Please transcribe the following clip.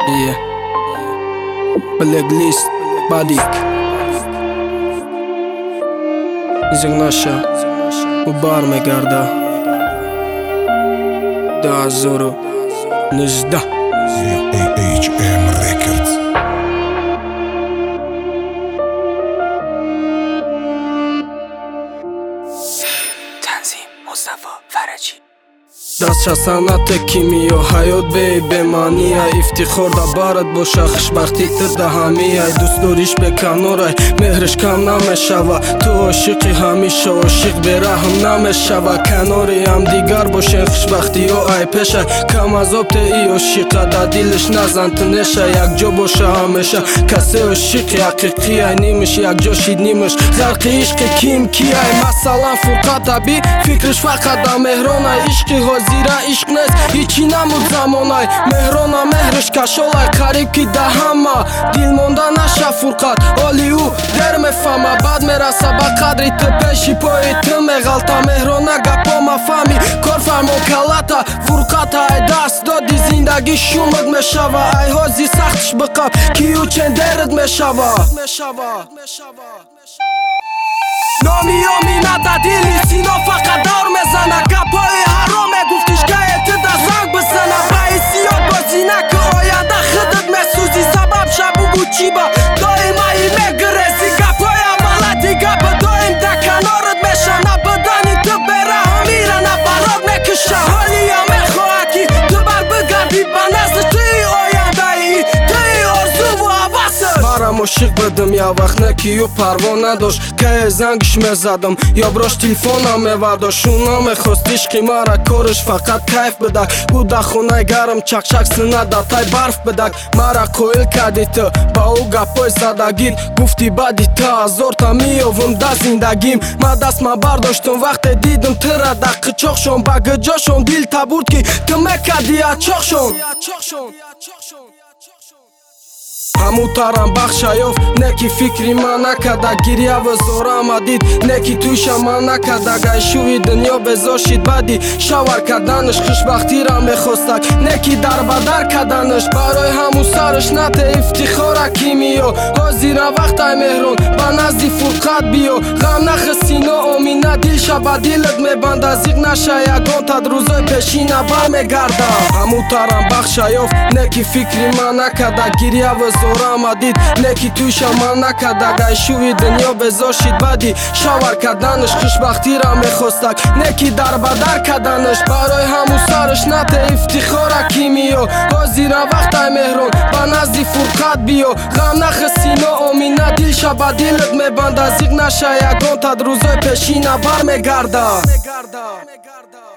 Yeah. Blacklist Badik Zignaša Ubar megarda Da Zoro Nizda HM Records. Tanzim Mustafa Faraji Дастша санате кимиё ҳаёт бемаънияй ифтихор да барат боша хушбахтитир да ҳамияй дӯстдориш беканорай меҳриш кам намешава ту ошиқи ҳамиша ошиқ бераҳм намешава канори ҳамдигар бошен хушбахтиё ай пешай кам азоб теи ошиқа да дилиш назан тунеша якҷо боша ҳамеша касе ошиқи ҳақиқияй нимиш якҷо шид нимиш ғарқи ишқи ким кияй масалан фурқат аби фикриш фақат да меҳронай ишқи ҳозира ишқ нест ҳичи намуд замонай меҳрона меҳриш кашолай қариб ки да ҳама дил монда наша фурқат оли ӯ дер мефама баъд мераса ба қадри ту пеши пои ту меғалта меҳрона гапо мафами кор фармо калата фурқата ай даст доди зиндагӣ шумуд мешава ай ҳози сахтиш биқаб ки ӯ чен дерд мешава номиё мината дили сино фақат давр мезана гапои ҳаром мегуфтиш гае ту да занг бизана баисиё бозӣ наку оянда хидит месӯзи сабаб шабугу чиба доимаи мегирези гапои аввалати гапа доим да канорит меша на бадани ту бераҳо мира на барот мекуша ҳолия мехоҳад ки ту бар бигарди ба назди туи ояндаи туи орзуву ҳавасит марам ошиқ будим я вақт не ки ӯ парво надошт кае зангиш мезадам ё брош телефонам мевардошт ӯ намехост ишқи мара кориш фақат кайф бидак ӯ да хонаи гарм чақчақ синада тай барф бидак мара қоил карди ту ба ӯ гапои задагит гуфти баъди ту ҳазорта меёвум да зиндагим ма дастма бардоштум вақте дидим тура да қичоқшон ба гиҷошон дил табурд ки ту мекарди ачоқшон ҳамутарам бахша ёфт не ки фикри ман накарда гирьяву зорам адид не ки туиша ман накарда гайшуви дунё безошид баъди шавар карданаш хушбахтира мехостак не ки дарбадар карданаш барои ҳаму сарш нате ифтихора кимиё ҳозира вақтай меҳрон ба назди фурқат биё ғам нахисино омина дилша ба дилит мебанда зиқ наша ягон тад рӯзои пешина бармегарда ҳамутарам бахша ёфт не ки фикри ман накарда гирьяву зорам адид не ки туиша ман накарда гайшуви дунё безошид баъди шавар карданаш хушбахтира мехостак не ки дарбадар карданаш барои ҳаму сарш нате ифтихора кимиё ҳозира вақтай меҳрон ба назди фурқат биё ғам нахисино омина дилша ба дилит мебанда зиқ наша ягон тад рӯзои пешина бармегарда